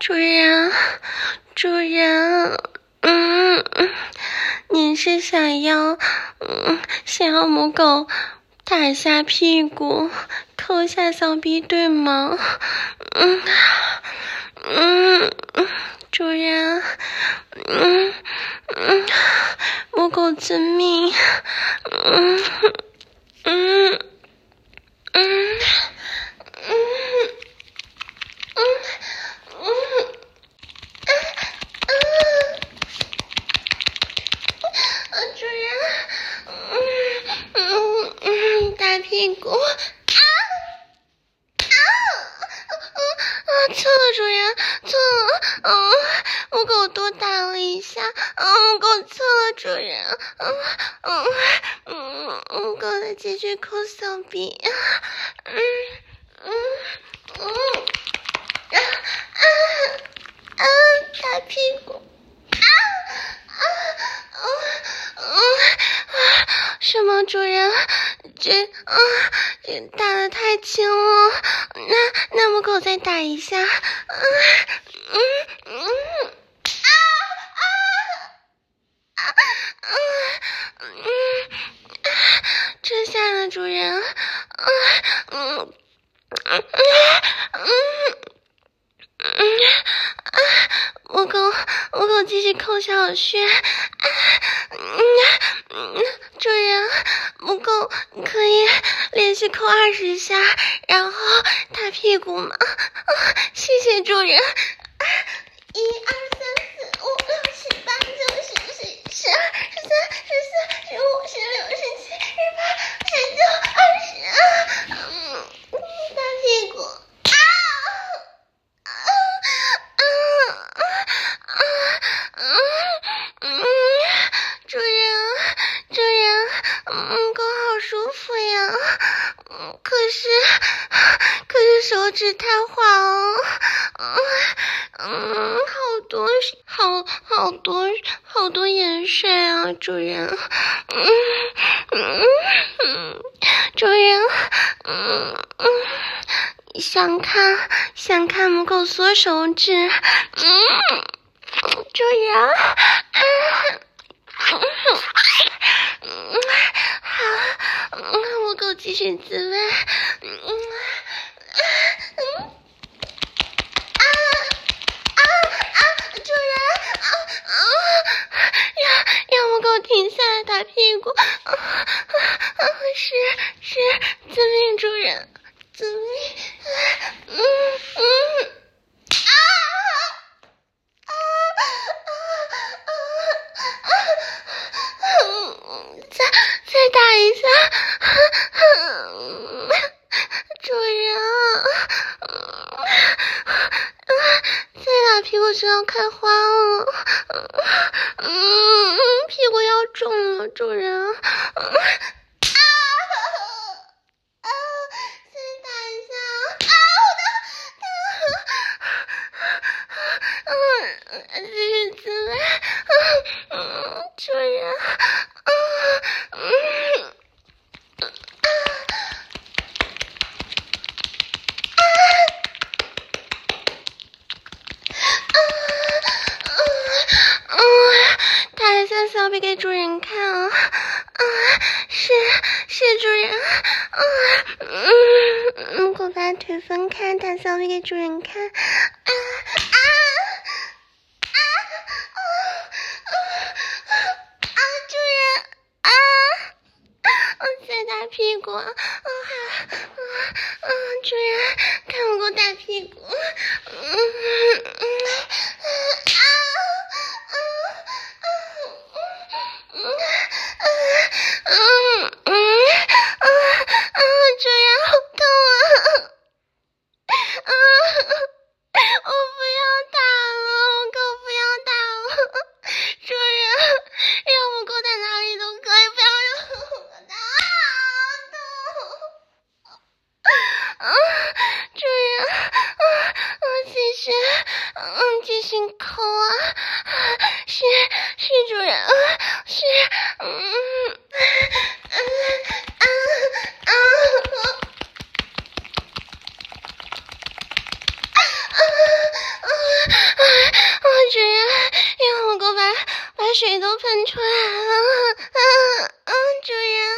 主人，主人，您是想要母狗打一下屁股，抠一下小逼，对吗？主人，母狗遵命。主人，大屁股。错了，主人，错了，母狗多打了一下，母狗错了，主人，母狗再继续抠小臂，大屁股，什么主人？这打得太轻了，那母狗再打一下，这下呢，主人，母狗继续抠小穴，主人，母狗可以连续抠20下，然后打屁股吗？谢谢主人。1、2、3、4、5、6、7、8、9、10、11、12、13、14、15、16、17、18、19、20。大屁股。主人，狗好舒服呀，可是手指太滑了，好多盐水啊，主人，主人，想看母狗缩手指，主人，好，母狗继续自慰，主人，让母狗停下来打屁股，是遵命，主人，遵命，再打一下，主人，再打屁股就要开花了，屁股要肿了，主人，再打一下，这是滋味，主人，打一下小臂给主人看啊，是主人，母狗把腿分开，打小臂给主人看，主人，再打屁股，主人，看我给我打屁股，主人好痛啊！我不要打了，母狗不要打了，主人，让母狗打哪里都可以，不要让母狗打，痛！主人，继续抠啊，是主人，是， 喷出来了，主人，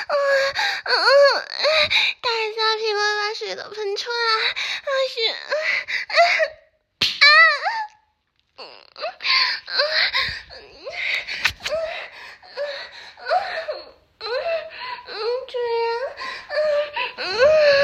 打一下屁股把水都喷出来，主人，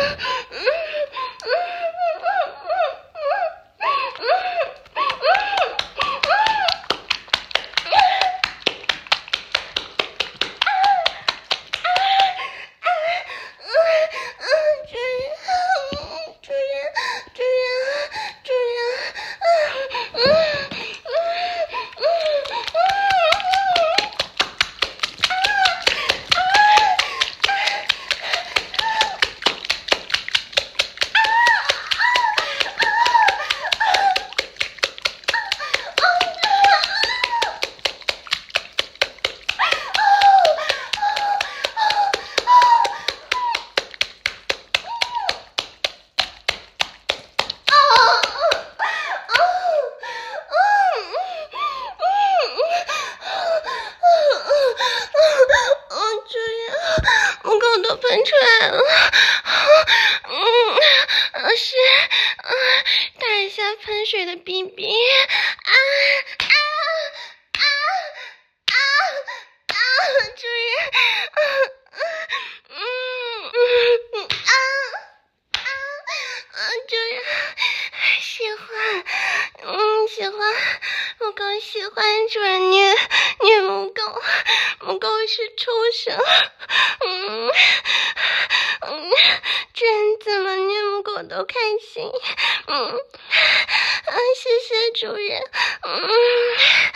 母狗都喷出来了，是打一下喷水的逼逼，主人，主人喜欢，喜欢，母狗喜欢主人虐母狗，母狗是畜生，主人怎么虐母狗都开心，谢谢主人，